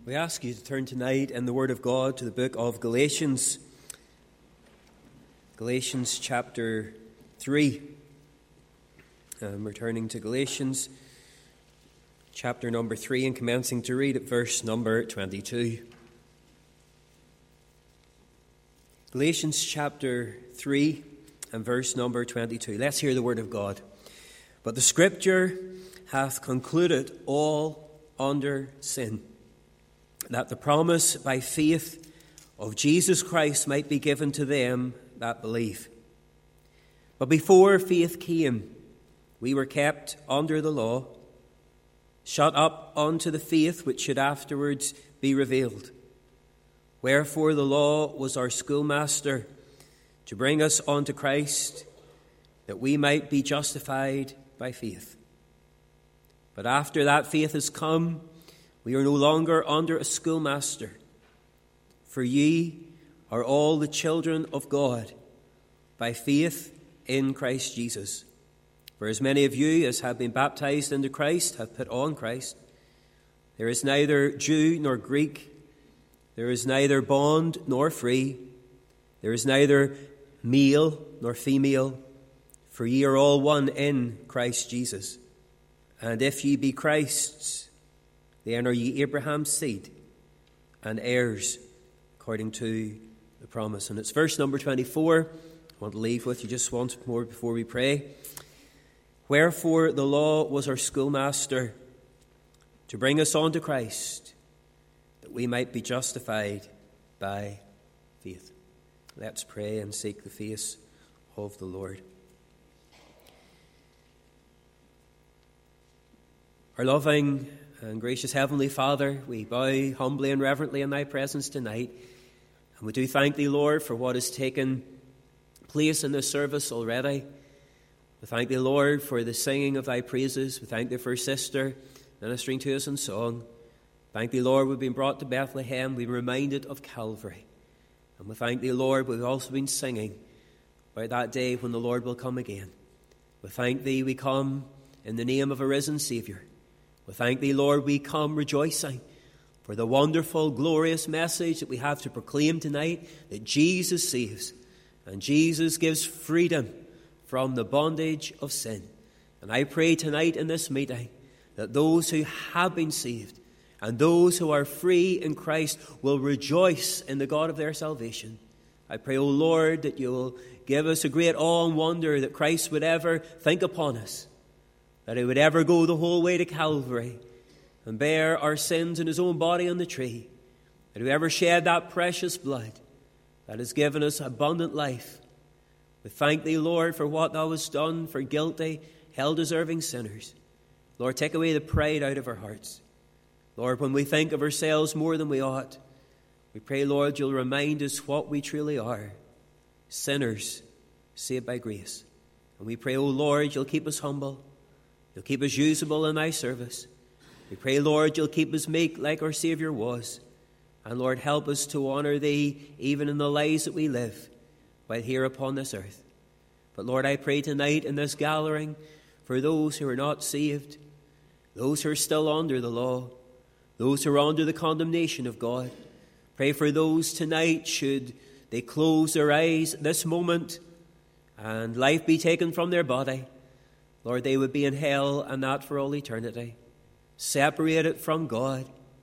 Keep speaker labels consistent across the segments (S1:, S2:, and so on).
S1: We ask you to turn tonight in the Word of God to the book of Galatians. Galatians chapter 3. We're turning to Galatians chapter number 3 and commencing to read at verse number 22. Galatians chapter 3 and verse number 22. Let's hear the Word of God. But the Scripture hath concluded all under sin, that the promise by faith of Jesus Christ might be given to them that believe. But before faith came, we were kept under the law, shut up unto the faith which should afterwards be revealed. Wherefore the law was our schoolmaster, to bring us unto Christ, that we might be justified by faith. But after that faith is come, we are no longer under a schoolmaster. For ye are all the children of God by faith in Christ Jesus. For as many of you as have been baptized into Christ have put on Christ. There is neither Jew nor Greek. There is neither bond nor free. There is neither male nor female. For ye are all one in Christ Jesus. And if ye be Christ's, then are ye Abraham's seed and heirs according to the promise. And it's verse number 24. I want to leave with you just once more before we pray. Wherefore the law was our schoolmaster, to bring us unto Christ, that we might be justified by faith. Let's pray and seek the face of the Lord. Our loving and gracious Heavenly Father, we bow humbly and reverently in Thy presence tonight. And we do thank Thee, Lord, for what has taken place in this service already. We thank Thee, Lord, for the singing of Thy praises. We thank Thee for sister ministering to us in song. Thank Thee, Lord, we've been brought to Bethlehem. We've been reminded of Calvary. And we thank Thee, Lord, we've also been singing about that day when the Lord will come again. We thank Thee, we come in the name of a risen Saviour. We thank Thee, Lord, we come rejoicing for the wonderful, glorious message that we have to proclaim tonight, that Jesus saves and Jesus gives freedom from the bondage of sin. And I pray tonight in this meeting that those who have been saved and those who are free in Christ will rejoice in the God of their salvation. I pray, O Lord, that you will give us a great awe and wonder that Christ would ever think upon us, that He would ever go the whole way to Calvary and bear our sins in His own body on the tree, that He would ever shed that precious blood that has given us abundant life. We thank Thee, Lord, for what Thou hast done for guilty, hell-deserving sinners. Lord, take away the pride out of our hearts. Lord, when we think of ourselves more than we ought, we pray, Lord, You'll remind us what we truly are, sinners saved by grace. And we pray, O Lord, You'll keep us humble. You'll keep us usable in Thy service. We pray, Lord, You'll keep us meek like our Saviour was. And Lord, help us to honour Thee even in the lives that we live while here upon this earth. But Lord, I pray tonight in this gathering for those who are not saved, those who are still under the law, those who are under the condemnation of God. Pray for those tonight, should they close their eyes at this moment and life be taken from their body, Lord, they would be in hell and that for all eternity, separated from God,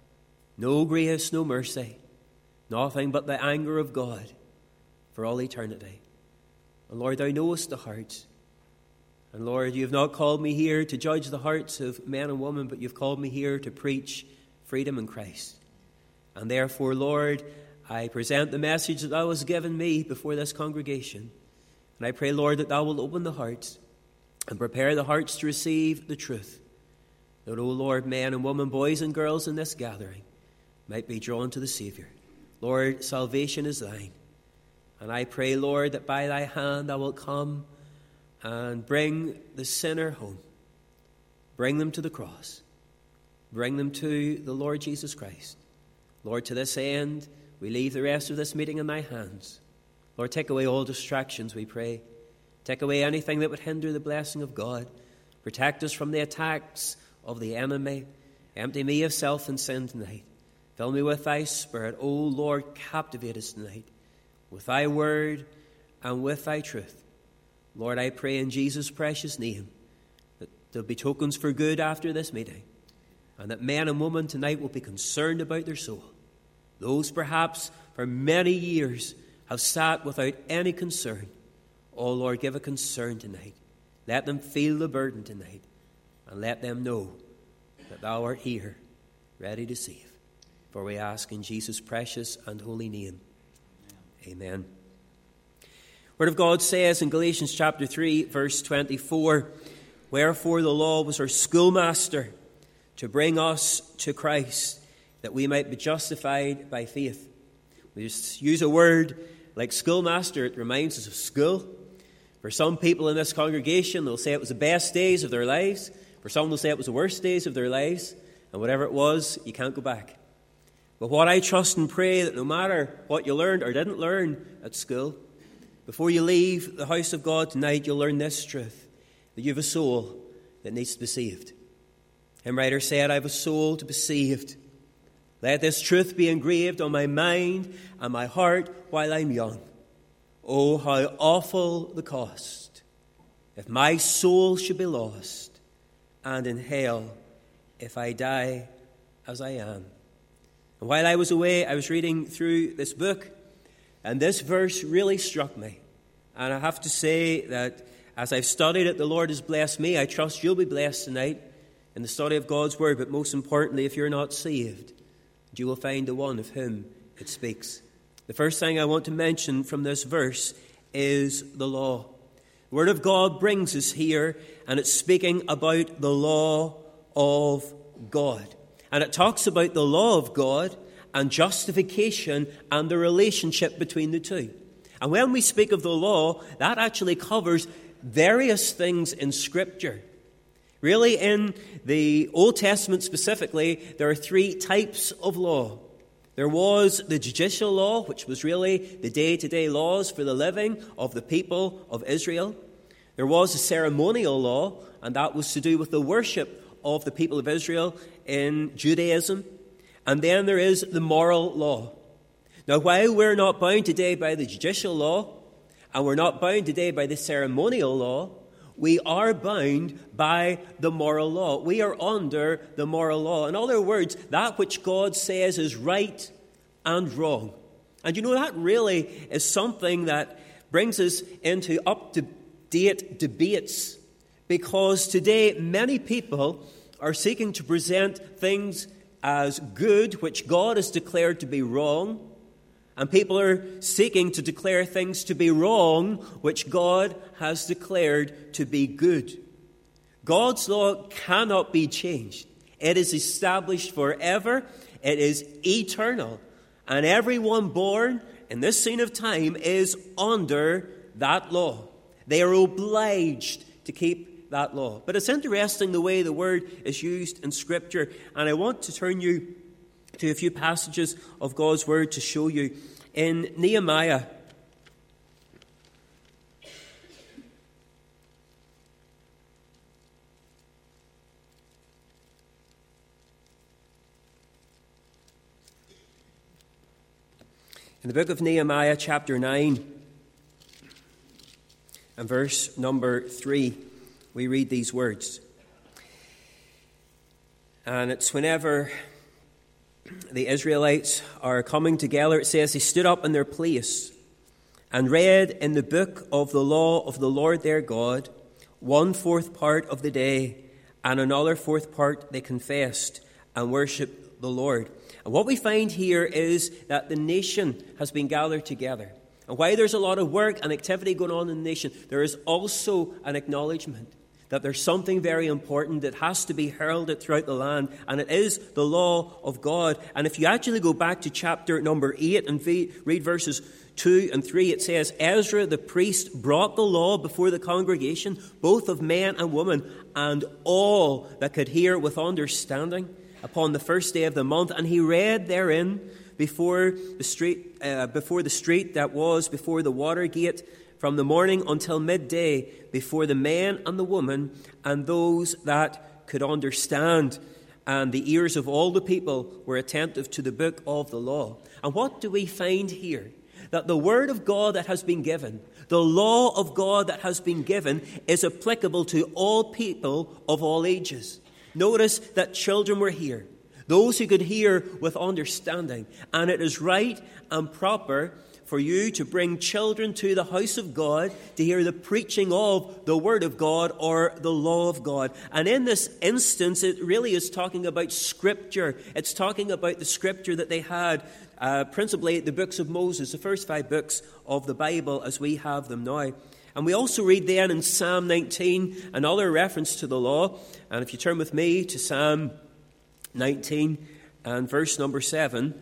S1: no grace, no mercy, nothing but the anger of God for all eternity. And Lord, Thou knowest the hearts. And Lord, You've not called me here to judge the hearts of men and women, but You've called me here to preach freedom in Christ. And therefore, Lord, I present the message that Thou hast given me before this congregation. And I pray, Lord, that Thou will open the hearts and prepare the hearts to receive the truth, that, O Lord, men and women, boys and girls in this gathering might be drawn to the Saviour. Lord, salvation is Thine. And I pray, Lord, that by Thy hand Thou wilt come and bring the sinner home. Bring them to the cross. Bring them to the Lord Jesus Christ. Lord, to this end, we leave the rest of this meeting in Thy hands. Lord, take away all distractions, we pray. Take away anything that would hinder the blessing of God. Protect us from the attacks of the enemy. Empty me of self and sin tonight. Fill me with thy Spirit. O Lord, captivate us tonight with thy word and with thy truth. Lord, I pray in Jesus' precious name that there'll be tokens for good after this meeting, and that men and women tonight will be concerned about their soul. Those perhaps for many years have sat without any concern. Oh Lord, give a concern tonight. Let them feel the burden tonight, and let them know that thou art here, ready to save. For we ask in Jesus' precious and holy name. Amen. Word of God says in Galatians chapter 3, verse 24, wherefore the law was our schoolmaster to bring us to Christ, that we might be justified by faith. We just use a word like schoolmaster. It reminds us of school. For some people in this congregation, they'll say it was the best days of their lives. For some, they'll say it was the worst days of their lives. And whatever it was, you can't go back. But what I trust and pray that no matter what you learned or didn't learn at school, before you leave the house of God tonight, you'll learn this truth, that you have a soul that needs to be saved. Hymn writer said, I have a soul to be saved. Let this truth be engraved on my mind and my heart while I'm young. Oh, how awful the cost, if my soul should be lost, and in hell, if I die as I am. And while I was away, I was reading through this book, and this verse really struck me. And I have to say that as I've studied it, the Lord has blessed me. I trust you'll be blessed tonight in the study of God's Word, but most importantly, if you're not saved, you will find the one of whom it speaks. The first thing I want to mention from this verse is the law. The Word of God brings us here, and it's speaking about the law of God. And it talks about the law of God and justification and the relationship between the two. And when we speak of the law, that actually covers various things in Scripture. Really, in the Old Testament specifically, there are three types of law. There was the judicial law, which was really the day-to-day laws for the living of the people of Israel. There was a ceremonial law, and that was to do with the worship of the people of Israel in Judaism. And then there is the moral law. Now, while we're not bound today by the judicial law, and we're not bound today by the ceremonial law, we are bound by the moral law. We are under the moral law. In other words, that which God says is right and wrong. And you know, that really is something that brings us into up-to-date debates, because today many people are seeking to present things as good, which God has declared to be wrong, and people are seeking to declare things to be wrong, which God has declared to be good. God's law cannot be changed. It is established forever. It is eternal. And everyone born in this scene of time is under that law. They are obliged to keep that law. But it's interesting the way the word is used in Scripture. And I want to turn you to a few passages of God's word to show you. In Nehemiah, in the book of Nehemiah, chapter 9, and verse number 3, we read these words. And it's whenever the Israelites are coming together, it says, they stood up in their place and read in the book of the law of the Lord their God 1/4 part of the day, and another 4th part they confessed and worshipped the Lord. And what we find here is that the nation has been gathered together. And while there's a lot of work and activity going on in the nation, there is also an acknowledgement that there's something very important that has to be heralded throughout the land, and it is the law of God. And if you actually go back to chapter number 8 and read verses 2 and 3, it says, Ezra the priest brought the law before the congregation, both of men and women, and all that could hear with understanding, upon the first day of the month. And he read therein before the street that was before the water gate, from the morning until midday, before the men and the women and those that could understand. and the ears of all the people were attentive to the book of the law. And what do we find here? That the word of God that has been given, the law of God that has been given, is applicable to all people of all ages. Notice that children were here, those who could hear with understanding. And it is right and proper for you to bring children to the house of God to hear the preaching of the Word of God or the law of God. And in this instance, it really is talking about Scripture. It's talking about the Scripture that they had, principally the books of Moses, the first 5 books of the Bible as we have them now. And we also read then in Psalm 19 another reference to the law. And if you turn with me to Psalm 19 and verse number 7,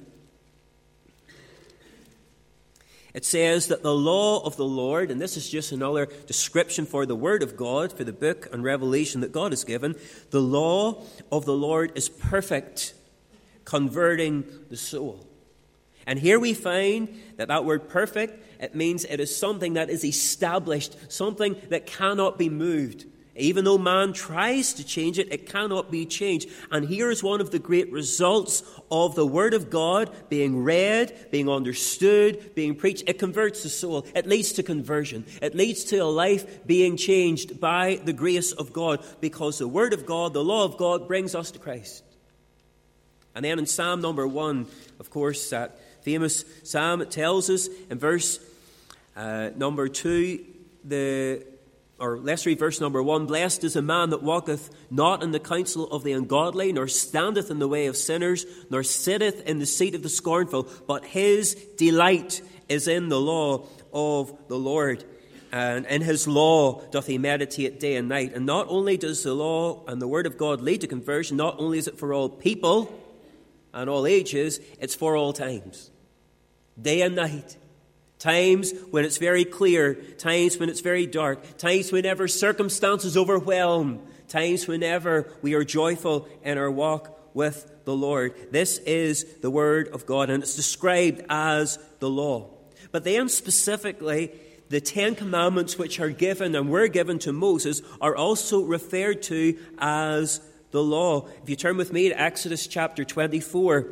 S1: it says that the law of the Lord, and this is just another description for the Word of God, for the book and revelation that God has given, the law of the Lord is perfect, converting the soul. And here we find that word perfect, it means it is something that is established, something that cannot be moved. Even though man tries to change it, it cannot be changed. And here is one of the great results of the Word of God being read, being understood, being preached. It converts the soul. It leads to conversion. It leads to a life being changed by the grace of God, because the Word of God, the law of God, brings us to Christ. And then in Psalm number 1, of course, that famous psalm, it tells us in verse number 2, let's read verse number 1. Blessed is a man that walketh not in the counsel of the ungodly, nor standeth in the way of sinners, nor sitteth in the seat of the scornful, but his delight is in the law of the Lord. And in his law doth he meditate day and night. And not only does the law and the word of God lead to conversion, not only is it for all people and all ages, it's for all times. Day and night. Times when it's very clear, times when it's very dark, times whenever circumstances overwhelm, times whenever we are joyful in our walk with the Lord. This is the Word of God, and it's described as the law. But then specifically, the 10 Commandments which are given and were given to Moses are also referred to as the law. If you turn with me to Exodus chapter 24.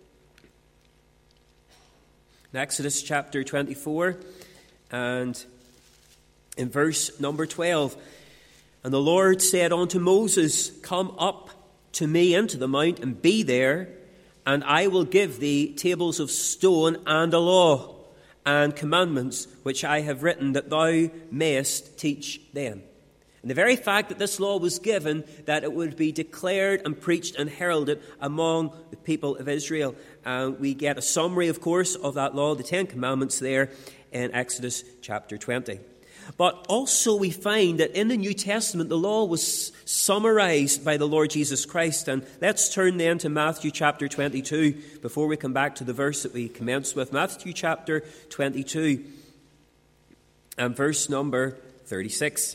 S1: In Exodus chapter 24 and in verse number 12. And the Lord said unto Moses, Come up to me into the mount and be there, and I will give thee tables of stone and a law and commandments which I have written, that thou mayest teach them. And the very fact that this law was given, that it would be declared and preached and heralded among the people of Israel. And we get a summary, of course, of that law, the 10 Commandments there in Exodus chapter 20. But also we find that in the New Testament, the law was summarized by the Lord Jesus Christ. And let's turn then to Matthew chapter 22 before we come back to the verse that we commenced with. Matthew chapter 22 and verse number 36.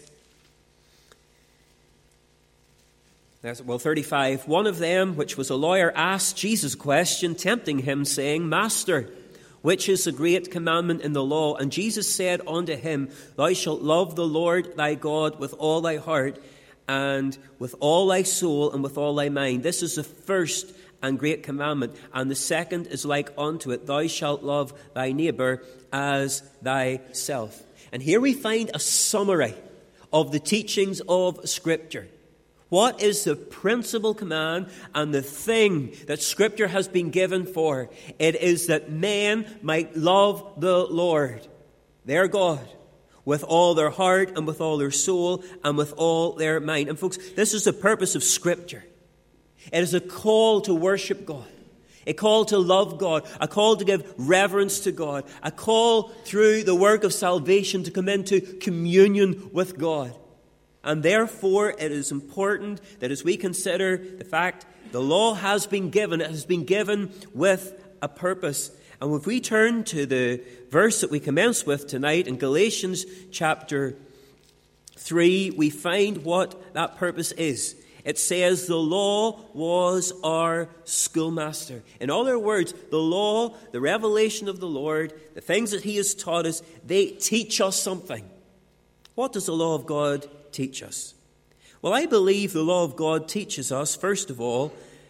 S1: 35. One of them, which was a lawyer, asked Jesus a question, tempting him, saying, Master, which is the great commandment in the law? And Jesus said unto him, Thou shalt love the Lord thy God with all thy heart, and with all thy soul, and with all thy mind. This is the first and great commandment. And the second is like unto it, Thou shalt love thy neighbour as thyself. And here we find a summary of the teachings of Scripture. What is the principal command and the thing that Scripture has been given for? It is that men might love the Lord, their God, with all their heart and with all their soul and with all their mind. And folks, this is the purpose of Scripture. It is a call to worship God, a call to love God, a call to give reverence to God, a call through the work of salvation to come into communion with God. And therefore, it is important that as we consider the fact the law has been given, it has been given with a purpose. And if we turn to the verse that we commence with tonight in Galatians chapter 3, we find what that purpose is. It says the law was our schoolmaster. In other words, the law, the revelation of the Lord, the things that He has taught us, they teach us something. What does the law of God teach us? Well, I believe the law of God teaches us, first of all,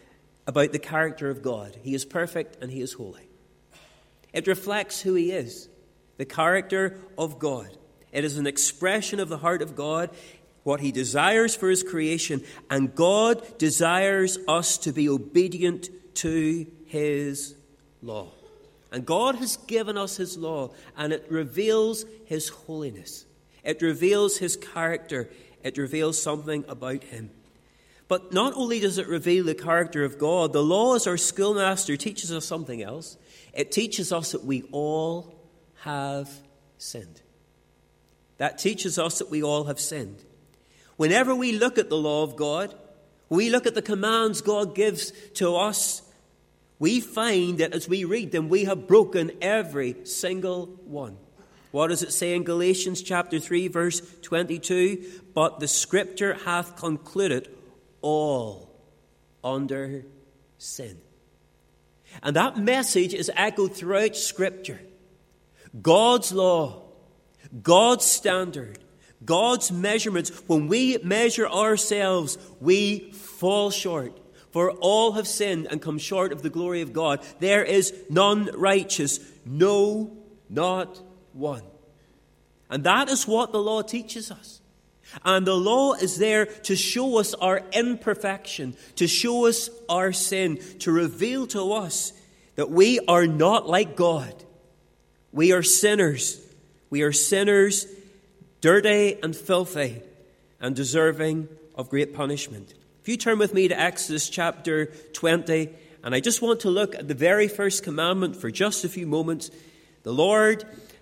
S1: about the character of God. He is perfect and he is holy. It reflects who he is, the character of God. It is an expression of the heart of God, what he desires for his creation, and God desires us to be obedient to his law. And God has given us his law, and it reveals his holiness. It reveals his character. It reveals something about him. But not only does it reveal the character of God, the law, as our schoolmaster, teaches us something else. It teaches us that we all have sinned. That teaches us that we all have sinned. Whenever we look at the law of God, we look at the commands God gives to us, we find that as we read them, we have broken every single one. What does it say in Galatians chapter 3, verse 22? But the Scripture hath concluded all under sin. And that message is echoed throughout Scripture. God's law, God's standard, God's measurements. When we measure ourselves, we fall short. For all have sinned and come short of the glory of God. There is none righteous, no, not one. And that is what the law teaches us. And the law is there to show us our imperfection, to show us our sin, to reveal to us that we are not like God. We are sinners. We are sinners, dirty and filthy, and deserving of great punishment. If you turn with me to Exodus chapter 20, and I just want to look at the very first commandment for just a few moments. The Lord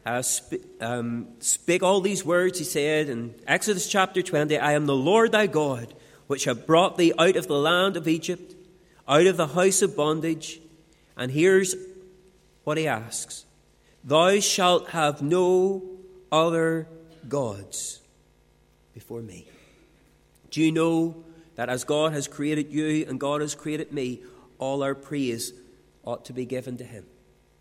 S1: spake all these words, he said in Exodus chapter 20, I am the Lord thy God, which have brought thee out of the land of Egypt, out of the house of bondage. And here's what he asks. Thou shalt have no other gods before me. Do you know that as God has created you and God has created me, all our praise ought to be given to him?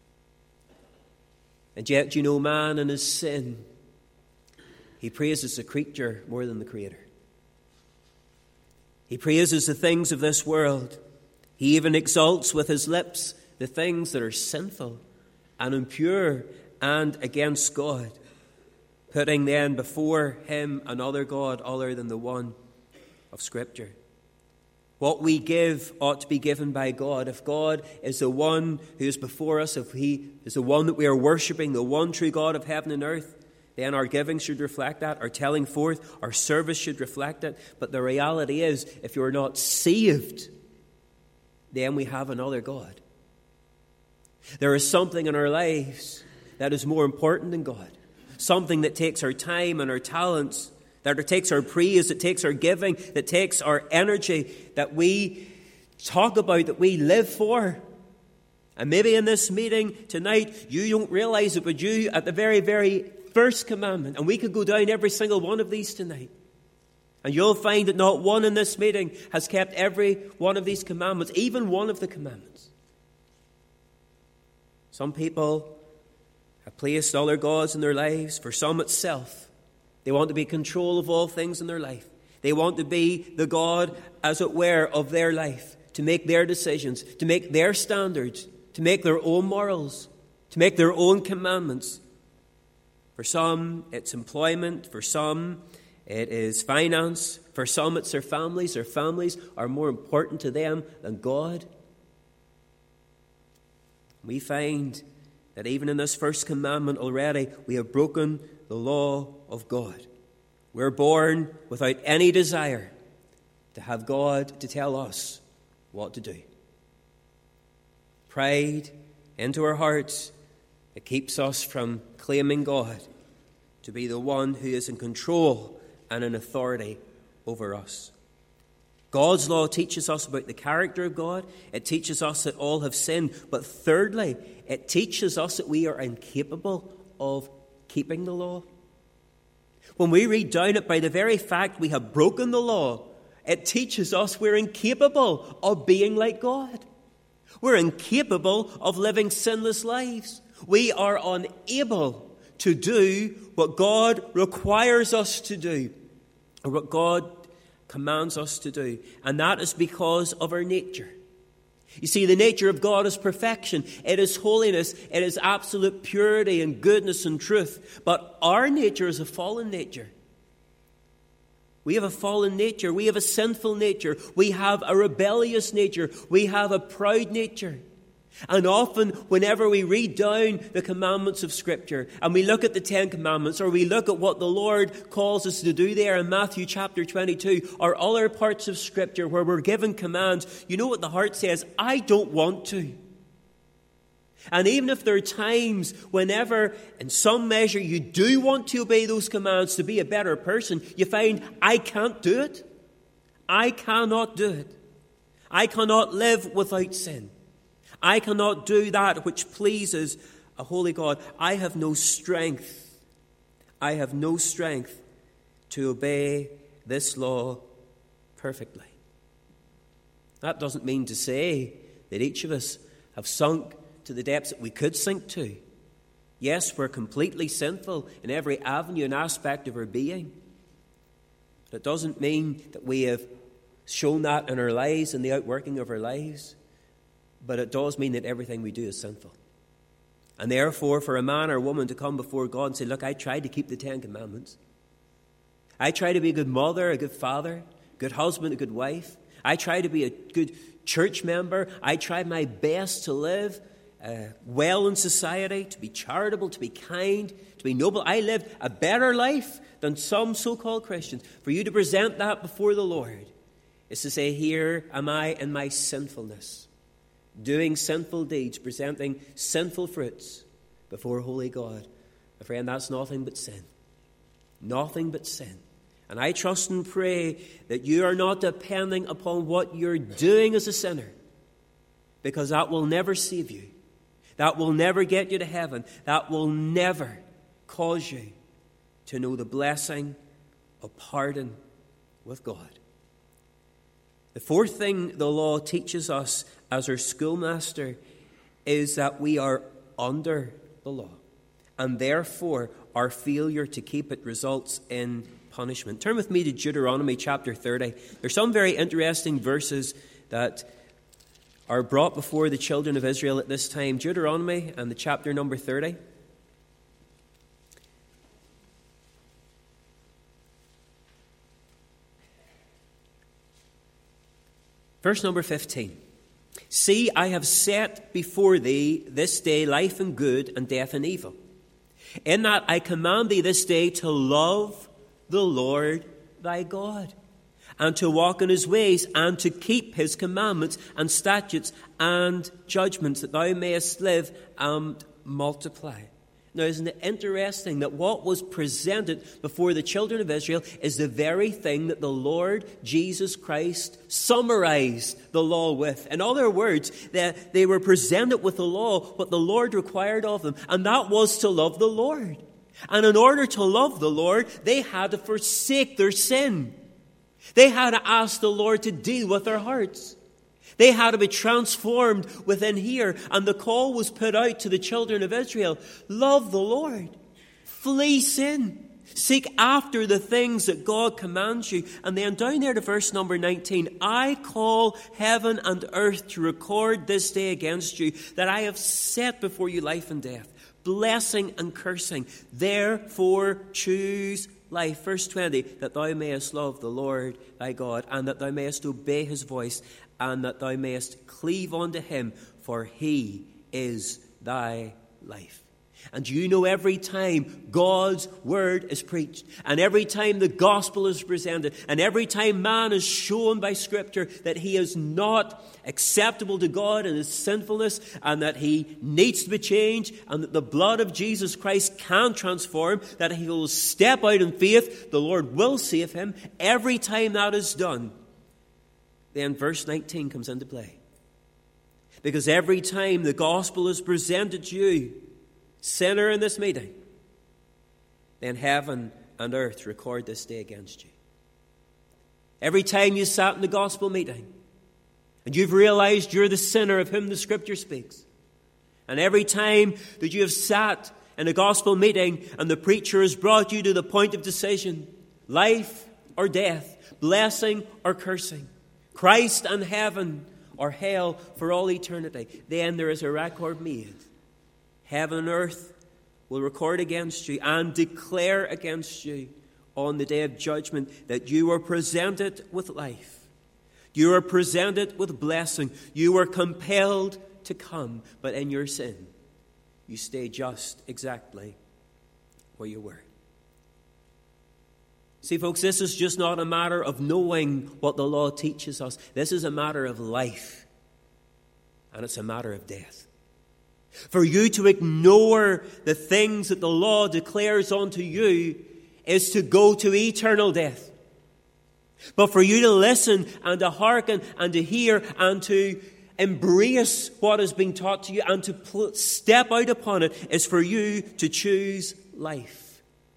S1: And yet, do you know, man in his sin, he praises the creature more than the Creator. He praises the things of this world. He even exalts with his lips the things that are sinful and impure and against God, putting then before him another God other than the one of Scripture. What we give ought to be given by God. If God is the one who is before us, if he is the one that we are worshipping, the one true God of heaven and earth, then our giving should reflect that, our telling forth, our service should reflect it. But the reality is, if you're not saved, then we have another God. There is something in our lives that is more important than God. Something that takes our time and our talents, that it takes our praise, that takes our giving, that takes our energy, that we talk about, that we live for. And maybe in this meeting tonight, you don't realize it, but you at the very, very first commandment, and we could go down every single one of these tonight, and you'll find that not one in this meeting has kept every one of these commandments, even one of the commandments. Some people have placed other gods in their lives. For some, it's self. They want to be in control of all things in their life. They want to be the God, as it were, of their life, to make their decisions, to make their standards, to make their own morals, to make their own commandments. For some, it's employment. For some, it is finance. For some, it's their families. Their families are more important to them than God. We find that even in this first commandment already, we have broken the law of God. We're born without any desire to have God to tell us what to do. Pride into our hearts, it keeps us from claiming God to be the one who is in control and in authority over us. God's law teaches us about the character of God. It teaches us that all have sinned. But thirdly, it teaches us that we are incapable of keeping the law. When we read down it, by the very fact we have broken the law, it teaches us we're incapable of being like God. We're incapable of living sinless lives. We are unable to do what God requires us to do, or what God commands us to do. And that is because of our nature. You see, the nature of God is perfection. It is holiness. It is absolute purity and goodness and truth. But our nature is a fallen nature. We have a fallen nature. We have a sinful nature. We have a rebellious nature. We have a proud nature. And often, whenever we read down the commandments of Scripture and we look at the Ten Commandments, or we look at what the Lord calls us to do there in Matthew chapter 22, or other parts of Scripture where we're given commands, you know what the heart says? I don't want to. And even if there are times whenever, in some measure, you do want to obey those commands to be a better person, you find, I can't do it. I cannot do it. I cannot live without sin. I cannot do that which pleases a holy God. I have no strength. I have no strength to obey this law perfectly. That doesn't mean to say that each of us have sunk to the depths that we could sink to. Yes, we're completely sinful in every avenue and aspect of our being. But it doesn't mean that we have shown that in our lives and the outworking of our lives. But it does mean that everything we do is sinful. And therefore, for a man or a woman to come before God and say, look, I tried to keep the Ten Commandments. I tried to be a good mother, a good father, a good husband, a good wife. I tried to be a good church member. I tried my best to live well in society, to be charitable, to be kind, to be noble. I lived a better life than some so-called Christians. For you to present that before the Lord is to say, here am I in my sinfulness, doing sinful deeds, presenting sinful fruits before holy God. My friend, that's nothing but sin. Nothing but sin. And I trust and pray that you are not depending upon what you're doing as a sinner, because that will never save you. That will never get you to heaven. That will never cause you to know the blessing of pardon with God. The fourth thing the law teaches us as our schoolmaster is that we are under the law, and therefore our failure to keep it results in punishment. Turn with me to Deuteronomy chapter 30. There's some very interesting verses that are brought before the children of Israel at this time. Deuteronomy and the chapter number 30. Verse number 15. See, I have set before thee this day life and good, and death and evil. In that I command thee this day to love the Lord thy God, and to walk in his ways, and to keep his commandments and statutes and judgments, that thou mayest live and multiply. Now, isn't it interesting that what was presented before the children of Israel is the very thing that the Lord Jesus Christ summarized the law with? In other words, they were presented with the law, what the Lord required of them, and that was to love the Lord. And in order to love the Lord, they had to forsake their sin. They had to ask the Lord to deal with their hearts. They had to be transformed within here. And the call was put out to the children of Israel. Love the Lord. Flee sin. Seek after the things that God commands you. And then down there to verse number 19. I call heaven and earth to record this day against you, that I have set before you life and death, blessing and cursing. Therefore choose life. Verse 20. That thou mayest love the Lord thy God, and that thou mayest obey his voice, and that thou mayest cleave unto him, for he is thy life. And you know, every time God's word is preached, and every time the gospel is presented, and every time man is shown by Scripture that he is not acceptable to God in his sinfulness, and that he needs to be changed, and that the blood of Jesus Christ can transform, that he will step out in faith, the Lord will save him. Every time that is done, then verse 19 comes into play. Because every time the gospel is presented to you, sinner in this meeting, then heaven and earth record this day against you. Every time you sat in the gospel meeting and you've realized you're the sinner of whom the Scripture speaks, and every time that you have sat in a gospel meeting and the preacher has brought you to the point of decision, life or death, blessing or cursing, Christ and heaven, or hell for all eternity, then there is a record made. Heaven and earth will record against you and declare against you on the day of judgment that you were presented with life. You were presented with blessing. You were compelled to come, but in your sin, you stay just exactly where you were. See, folks, this is just not a matter of knowing what the law teaches us. This is a matter of life, and it's a matter of death. For you to ignore the things that the law declares unto you is to go to eternal death. But for you to listen and to hearken and to hear and to embrace what is being taught to you and to step out upon it is for you to choose life.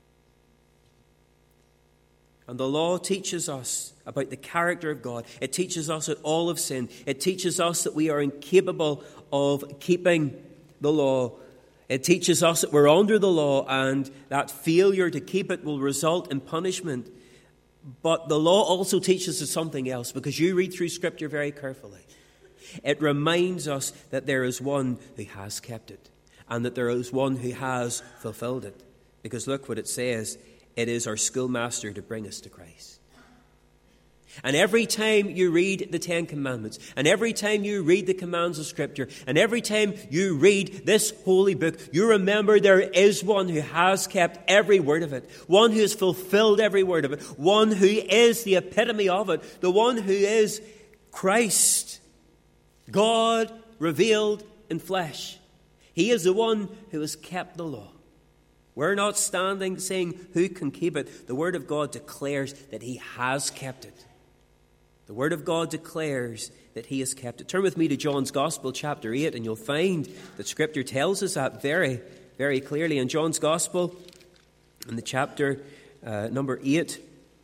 S1: And the law teaches us about the character of God. It teaches us that all have sinned. It teaches us that we are incapable of keeping the law. It teaches us that we're under the law and that failure to keep it will result in punishment. But the law also teaches us something else, because you read through Scripture very carefully. It reminds us that there is one who has kept it and that there is one who has fulfilled it. Because look what it says. It is our schoolmaster to bring us to Christ. And every time you read the Ten Commandments, and every time you read the commands of Scripture, and every time you read this holy book, you remember there is one who has kept every word of it, one who has fulfilled every word of it, one who is the epitome of it, the one who is Christ, God revealed in flesh. He is the one who has kept the law. We're not standing saying who can keep it. The Word of God declares that He has kept it. The Word of God declares that He has kept it. Turn with me to John's Gospel, chapter 8, and you'll find that Scripture tells us that very, very clearly. In John's Gospel, in the chapter number 8,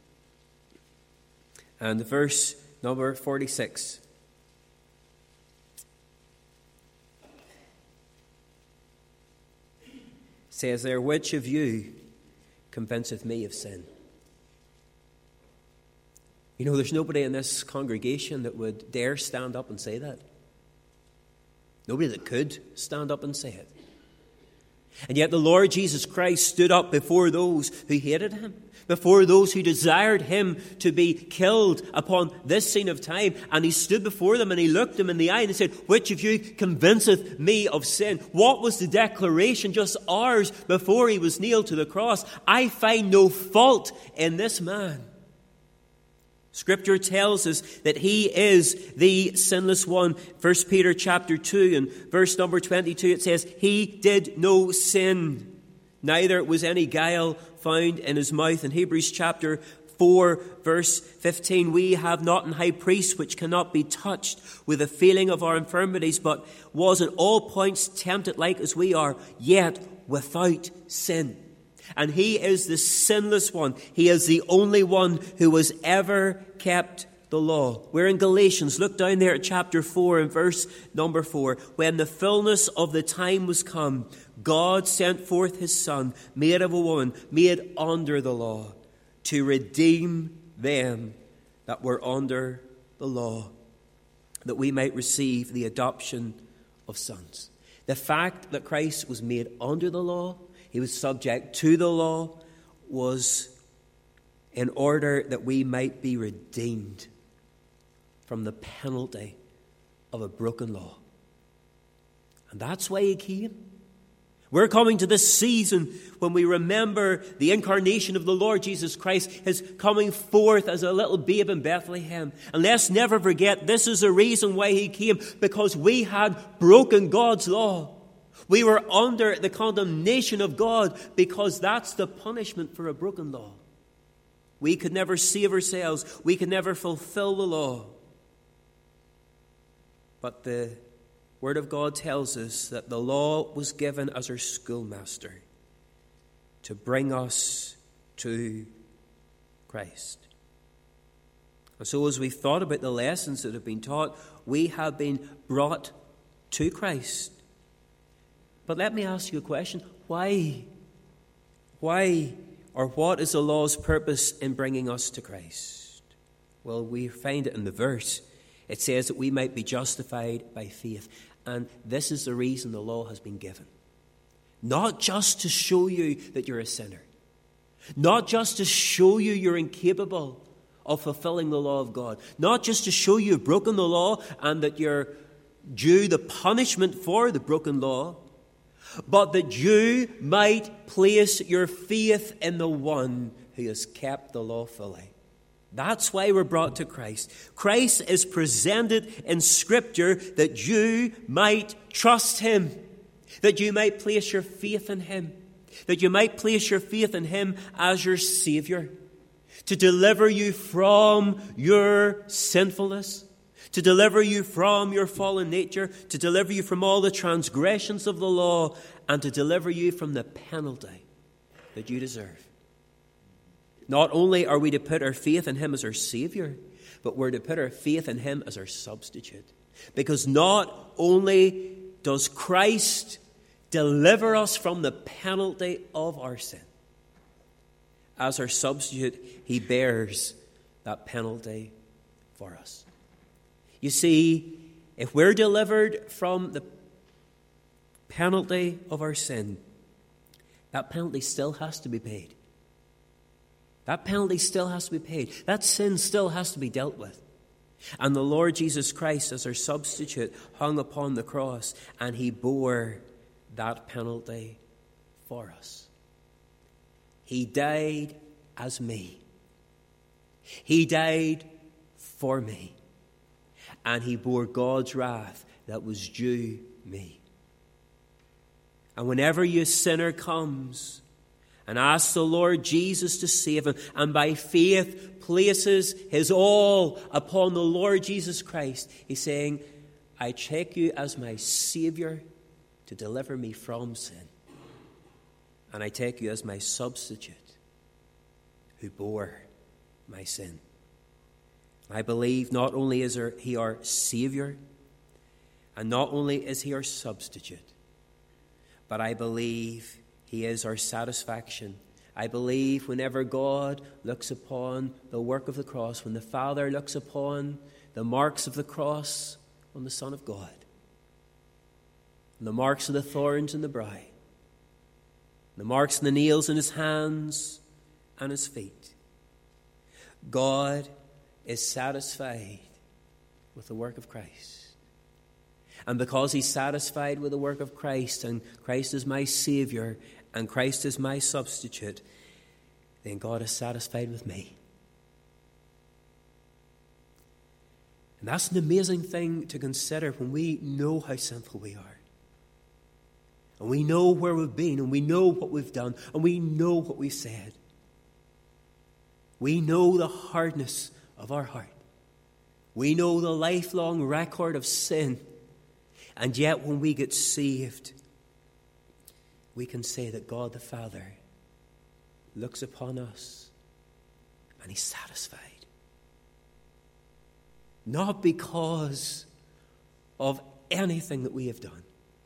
S1: and the verse number 46. Says there, which of you convinceth me of sin? You know, there's nobody in this congregation that would dare stand up and say that. Nobody that could stand up and say it. And yet the Lord Jesus Christ stood up before those who hated Him, before those who desired Him to be killed upon this scene of time. And He stood before them and He looked them in the eye and He said, which of you convinceth me of sin? What was the declaration just hours before He was nailed to the cross? I find no fault in this man. Scripture tells us that He is the sinless one. 1 Peter chapter 2 and verse number 22, it says, He did no sin, neither was any guile found in His mouth. In Hebrews chapter 4, verse 15, we have not an high priest which cannot be touched with the feeling of our infirmities, but was in all points tempted like as we are, yet without sin. And He is the sinless one. He is the only one who has ever kept the law. We're in Galatians. Look down there at chapter 4 and verse number 4. When the fullness of the time was come, God sent forth His Son, made of a woman, made under the law, to redeem them that were under the law, that we might receive the adoption of sons. The fact that Christ was made under the law, He was subject to the law, was in order that we might be redeemed from the penalty of a broken law. And that's why He came. We're coming to this season when we remember the incarnation of the Lord Jesus Christ, His coming forth as a little babe in Bethlehem. And let's never forget, this is the reason why He came, because we had broken God's law. We were under the condemnation of God, because that's the punishment for a broken law. We could never save ourselves. We could never fulfill the law. But the Word of God tells us that the law was given as our schoolmaster to bring us to Christ. And so as we've thought about the lessons that have been taught, we have been brought to Christ. But let me ask you a question. Why? Why, or what is the law's purpose in bringing us to Christ? Well, we find it in the verse. It says that we might be justified by faith. And this is the reason the law has been given. Not just to show you that you're a sinner. Not just to show you you're incapable of fulfilling the law of God. Not just to show you you've broken the law and that you're due the punishment for the broken law, but that you might place your faith in the one who has kept the law fully. That's why we're brought to Christ. Christ is presented in Scripture that you might trust him, that you might place your faith in him, that you might place your faith in him as your Savior, to deliver you from your sinfulness, to deliver you from your fallen nature, to deliver you from all the transgressions of the law, and to deliver you from the penalty that you deserve. Not only are we to put our faith in him as our Savior, but we're to put our faith in him as our substitute. Because not only does Christ deliver us from the penalty of our sin, as our substitute, he bears that penalty for us. You see, if we're delivered from the penalty of our sin, that penalty still has to be paid. That penalty still has to be paid. That sin still has to be dealt with. And the Lord Jesus Christ, as our substitute, hung upon the cross, and he bore that penalty for us. He died as me. He died for me. And he bore God's wrath that was due me. And whenever you sinner comes and asks the Lord Jesus to save him, and by faith places his all upon the Lord Jesus Christ, he's saying, I take you as my Savior to deliver me from sin. And I take you as my substitute who bore my sin. I believe not only is he our Savior, and not only is he our substitute, but I believe he is our satisfaction. I believe whenever God looks upon the work of the cross, when the Father looks upon the marks of the cross on the Son of God, and the marks of the thorns in the brow, the marks and the nails in his hands and his feet, God is satisfied with the work of Christ. And because he's satisfied with the work of Christ, and Christ is my Savior, and Christ is my substitute, then God is satisfied with me. And that's an amazing thing to consider when we know how sinful we are. And we know where we've been, and we know what we've done, and we know what we've said. We know the hardness of our heart. We know the lifelong record of sin. And yet when we get saved, we can say that God the Father looks upon us and he's satisfied. Not because of anything that we have done,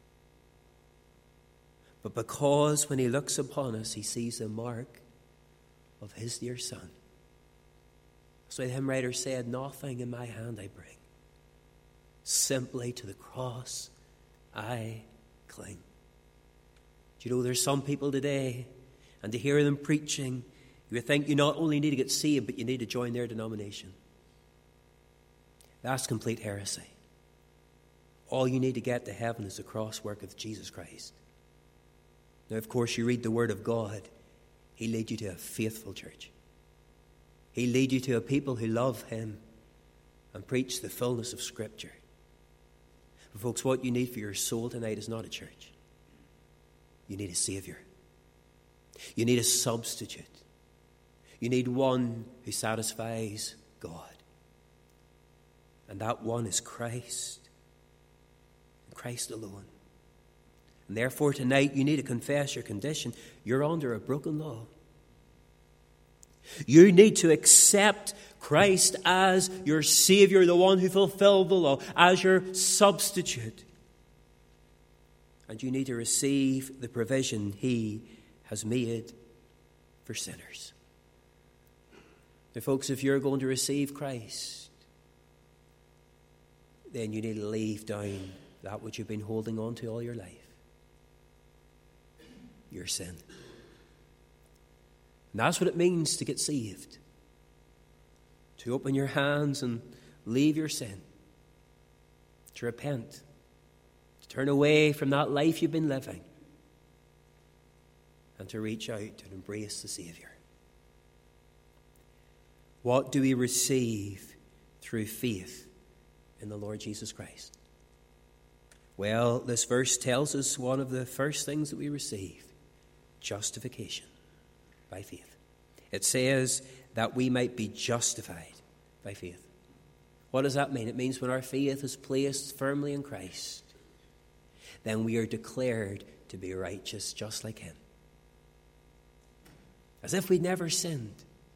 S1: but because when he looks upon us, he sees the mark of his dear Son. That's why the hymn writer said, nothing in my hand I bring, simply to the cross I cling. Do you know there's some people today, and to hear them preaching, you think you not only need to get saved, but you need to join their denomination. That's complete heresy. All you need to get to heaven is the cross work of Jesus Christ. Now, of course, you read the Word of God. He leads you to a faithful church. He leads you to a people who love him and preach the fullness of Scripture. But folks, what you need for your soul tonight is not a church. You need a Savior. You need a substitute. You need one who satisfies God. And that one is Christ. And Christ alone. And therefore tonight you need to confess your condition. You're under a broken law. You need to accept Christ as your Savior, the one who fulfilled the law, as your substitute. And you need to receive the provision he has made for sinners. Now, folks, if you're going to receive Christ, then you need to leave down that which you've been holding on to all your life. Your sin. And that's what it means to get saved. To open your hands and leave your sin. To repent. To turn away from that life you've been living. And to reach out and embrace the Savior. What do we receive through faith in the Lord Jesus Christ? Well, this verse tells us one of the first things that we receive. Justification by faith. It says that we might be justified by faith. What does that mean? It means when our faith is placed firmly in Christ, then we are declared to be righteous just like Him. As if we'd never sinned.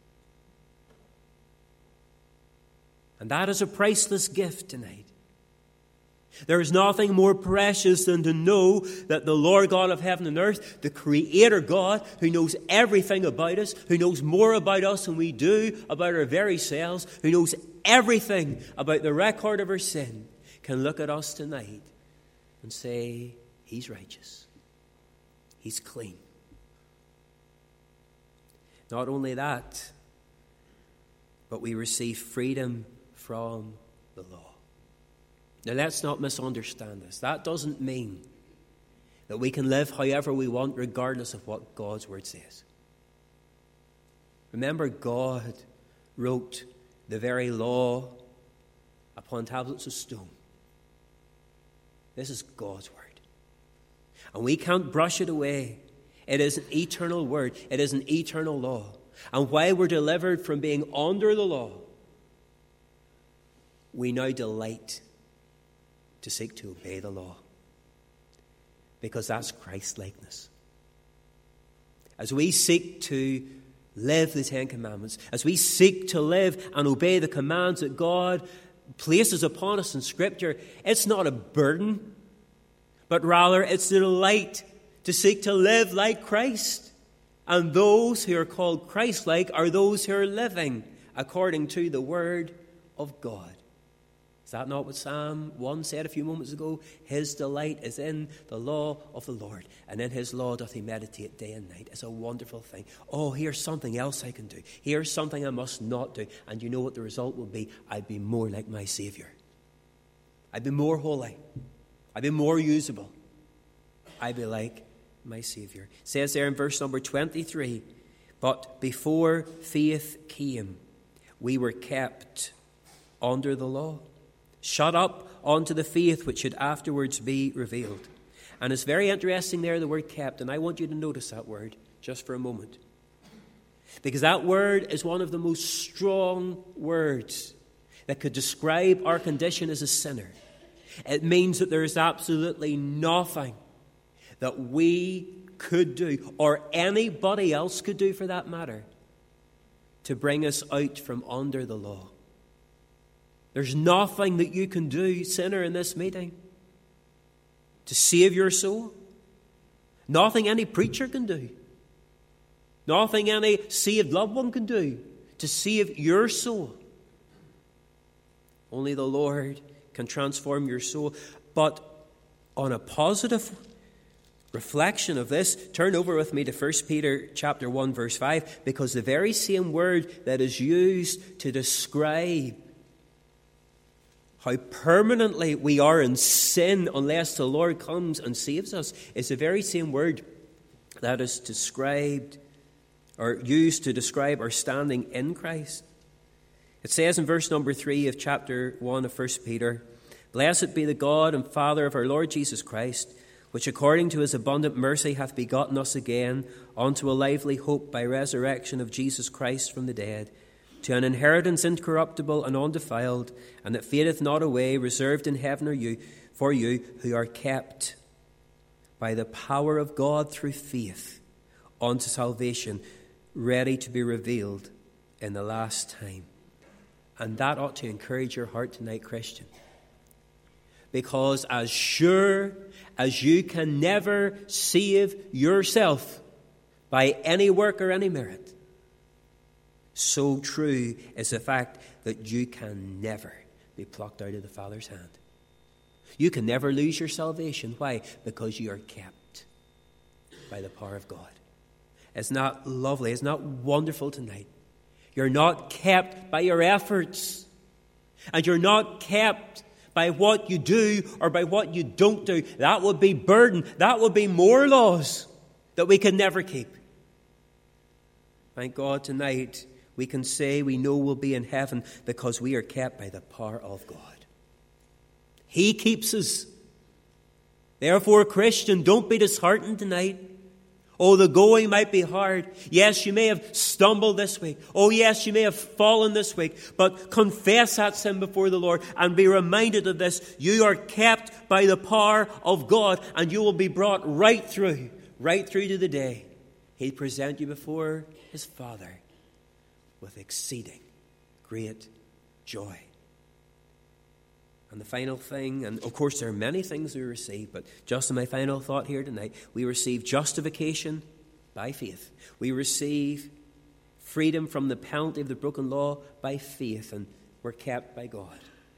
S1: And that is a priceless gift tonight. There is nothing more precious than to know that the Lord God of heaven and earth, the Creator God, who knows everything about us, who knows more about us than we do about our very selves, who knows everything about the record of our sin, can look at us tonight and say, He's righteous. He's clean. Not only that, but we receive freedom from the law. Now, let's not misunderstand this. That doesn't mean that we can live however we want, regardless of what God's Word says. Remember, God wrote the very law upon tablets of stone. This is God's Word. And we can't brush it away. It is an eternal Word. It is an eternal law. And while we're delivered from being under the law, we now delight to seek to obey the law. Because that's Christ-likeness. As we seek to live the Ten Commandments, as we seek to live and obey the commands that God places upon us in Scripture, it's not a burden, but rather it's a delight to seek to live like Christ. And those who are called Christ-like are those who are living according to the Word of God. Is that not what Psalm 1 said a few moments ago? His delight is in the law of the Lord, and in His law doth he meditate day and night. It's a wonderful thing. Oh, here's something else I can do. Here's something I must not do. And you know what the result will be? I'd be more like my Savior. I'd be more holy. I'd be more usable. I'd be like my Savior. It says there in verse number 23, but before faith came, we were kept under the law, shut up unto the faith which should afterwards be revealed. And it's very interesting there, the word kept, and I want you to notice that word just for a moment. Because that word is one of the most strong words that could describe our condition as a sinner. It means that there is absolutely nothing that we could do, or anybody else could do for that matter, to bring us out from under the law. There's nothing that you can do, sinner, in this meeting to save your soul. Nothing any preacher can do. Nothing any saved loved one can do to save your soul. Only the Lord can transform your soul. But on a positive reflection of this, turn over with me to 1 Peter chapter 1, verse 5, because the very same word that is used to describe how permanently we are in sin unless the Lord comes and saves us is the very same word that is described or used to describe our standing in Christ. It says in verse number 3 of chapter 1 of 1 Peter, Blessed be the God and Father of our Lord Jesus Christ, which according to His abundant mercy hath begotten us again unto a lively hope by resurrection of Jesus Christ from the dead, to an inheritance incorruptible and undefiled, and that fadeth not away, reserved in heaven for you who are kept by the power of God through faith unto salvation, ready to be revealed in the last time. And that ought to encourage your heart tonight, Christian. Because as sure as you can never save yourself by any work or any merit, so true is the fact that you can never be plucked out of the Father's hand. You can never lose your salvation. Why? Because you are kept by the power of God. Isn't that lovely? Isn't that wonderful tonight? You're not kept by your efforts. And you're not kept by what you do or by what you don't do. That would be burden. That would be more laws that we could never keep. Thank God tonight we can say we know we'll be in heaven because we are kept by the power of God. He keeps us. Therefore, Christian, don't be disheartened tonight. Oh, the going might be hard. Yes, you may have stumbled this week. Oh, yes, you may have fallen this week. But confess that sin before the Lord and be reminded of this. You are kept by the power of God, and you will be brought right through to the day He'll present you before His Father with exceeding great joy. And the final thing, and of course there are many things we receive, but just in my final thought here tonight, we receive justification by faith. We receive freedom from the penalty of the broken law by faith, and we're kept by God.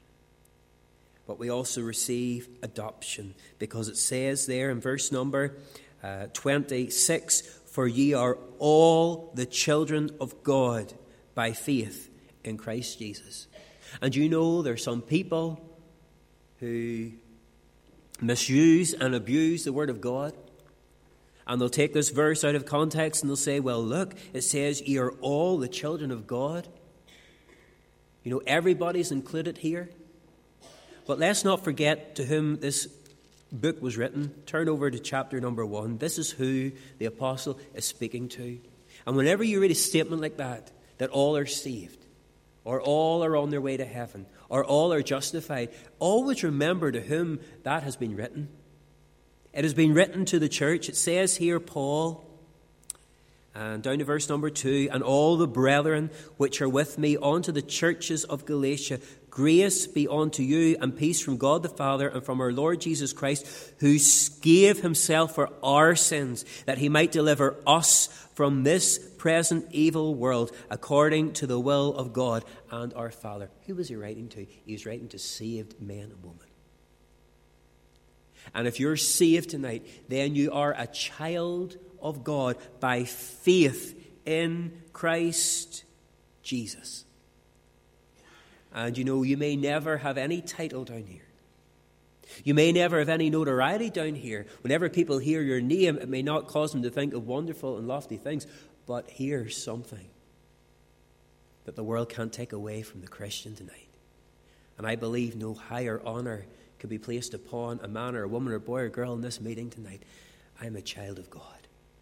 S1: But we also receive adoption, because it says there in verse number 26, "For ye are all the children of God by faith in Christ Jesus." And you know, there are some people who misuse and abuse the Word of God. And they'll take this verse out of context and they'll say, well, look, it says, "Ye are all the children of God." You know, everybody's included here. But let's not forget to whom this book was written. Turn over to chapter number 1. This is who the apostle is speaking to. And whenever you read a statement like that all are saved, or all are on their way to heaven, or all are justified, always remember to whom that has been written. It has been written to the church. It says here, Paul, and down to verse number 2, "And all the brethren which are with me unto the churches of Galatia, grace be unto you and peace from God the Father and from our Lord Jesus Christ, who gave Himself for our sins, that He might deliver us from this present evil world, according to the will of God and our Father." Who was he writing to? He was writing to saved men and women. And if you're saved tonight, then you are a child of God by faith in Christ Jesus. And you know, you may never have any title down here. You may never have any notoriety down here. Whenever people hear your name, it may not cause them to think of wonderful and lofty things. But here's something that the world can't take away from the Christian tonight. And I believe no higher honor could be placed upon a man or a woman or boy or girl in this meeting tonight. I'm a child of God.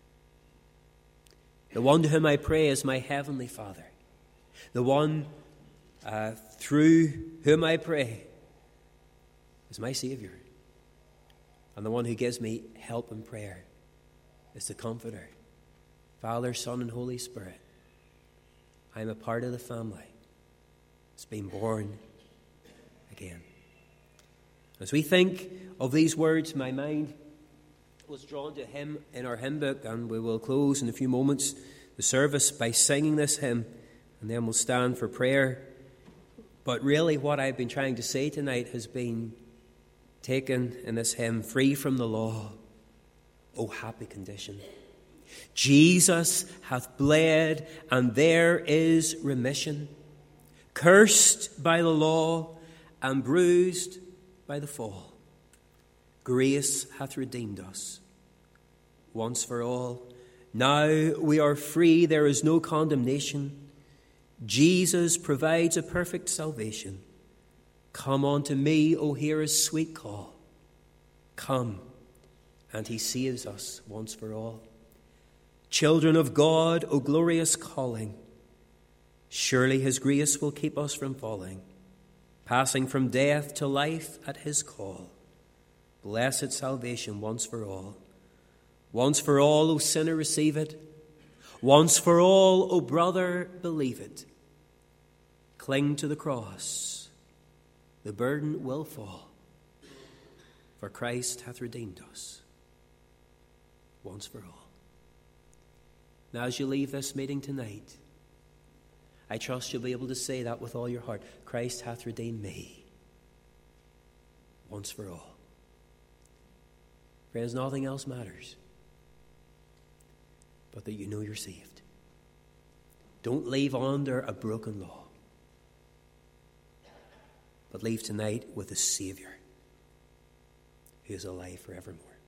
S1: The one to whom I pray is my heavenly Father. The one through whom I pray is my Savior. And the one who gives me help in prayer is the Comforter, Father, Son, and Holy Spirit. I am a part of the family. It's been born again. As we think of these words, my mind was drawn to a hymn in our hymn book, and we will close in a few moments the service by singing this hymn, and then we'll stand for prayer. But really what I've been trying to say tonight has been taken in this hymn, "Free from the law, O happy condition. Jesus hath bled, and there is remission. Cursed by the law, and bruised by the fall, grace hath redeemed us once for all. Now we are free, there is no condemnation. Jesus provides a perfect salvation. Come unto me, O hear His sweet call. Come, and He saves us once for all. Children of God, O glorious calling. Surely His grace will keep us from falling, passing from death to life at His call. Blessed salvation once for all. Once for all, O sinner, receive it. Once for all, O brother, believe it. Cling to the cross. The burden will fall, for Christ hath redeemed us once for all. Now, as you leave this meeting tonight, I trust you'll be able to say that with all your heart. Christ hath redeemed me once for all. Friends, nothing else matters but that you know you're saved. Don't leave under a broken law, but leave tonight with a Saviour who is alive forevermore.